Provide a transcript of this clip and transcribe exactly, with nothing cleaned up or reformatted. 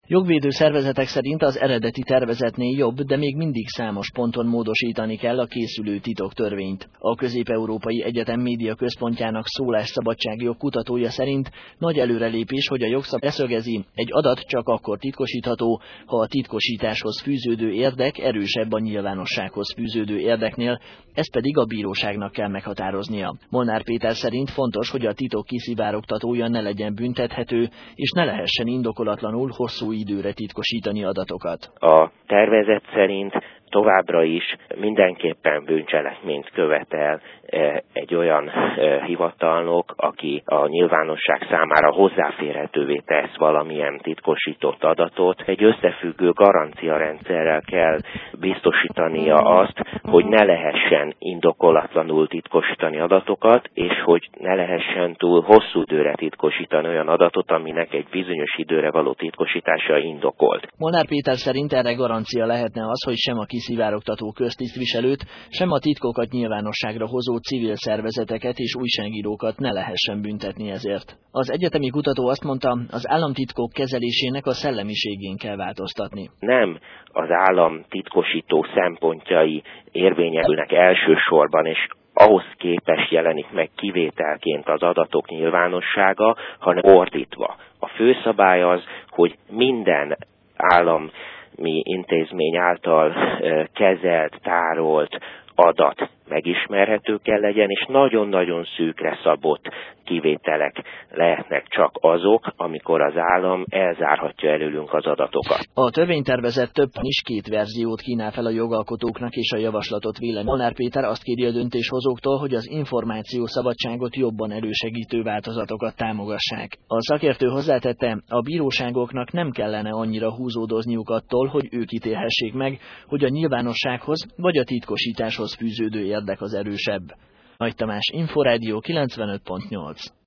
Jogvédő szervezetek szerint az eredeti tervezetnél jobb, de még mindig számos ponton módosítani kell a készülő titoktörvényt. A Közép-Európai Egyetem Média Központjának szólásszabadságjog kutatója szerint nagy előrelépés, hogy a jogszabály leszögezi, egy adat csak akkor titkosítható, ha a titkosításhoz fűződő érdek erősebb a nyilvánossághoz fűződő érdeknél, ezt pedig a bíróságnak kell meghatároznia. Molnár Péter szerint fontos, hogy a titok kiszivárogtatója ne legyen büntethető, és ne lehessen indokolatlanul hosszú időre titkosítani adatokat. A tervezet szerint továbbra is mindenképpen bűncselekményt követel egy olyan hivatalnok, aki a nyilvánosság számára hozzáférhetővé tesz valamilyen titkosított adatot. Egy összefüggő garanciarendszerrel kell biztosítania azt, hogy ne lehessen indokolatlanul titkosítani adatokat, és hogy ne lehessen túl hosszú időre titkosítani olyan adatot, aminek egy bizonyos időre való titkosítása indokolt. Molnár Péter szerint erre garancia lehetne az, hogy sem a kiszivárogtató köztisztviselőt, sem a titkokat nyilvánosságra hozó civil szervezeteket és újságírókat ne lehessen büntetni ezért. Az egyetemi kutató azt mondta, az államtitkok kezelésének a szellemiségén kell változtatni. Nem az állam titkosító szempontjai érvényesülnek elsősorban, és ahhoz képest jelenik meg kivételként az adatok nyilvánossága, hanem ordítva. A főszabály az, hogy minden állami intézmény által kezelt, tárolt adat megismerhető kell legyen, és nagyon-nagyon szűkre szabott kivételek lehetnek csak azok, amikor az állam elzárhatja előlünk az adatokat. A törvénytervezet több is két verziót kínál fel a jogalkotóknak, és a javaslatot vélemény. Molnár Péter azt kéri a döntéshozóktól, hogy az információszabadságot jobban elősegítő változatokat támogassák. A szakértő hozzátette, a bíróságoknak nem kellene annyira húzódozniuk attól, hogy ők ítélhessék meg, hogy a nyilvánossághoz vagy a titkosításhoz fűződő érdek az erősebb. Nagy Tamás, Inforádió kilencvenöt pont nyolc.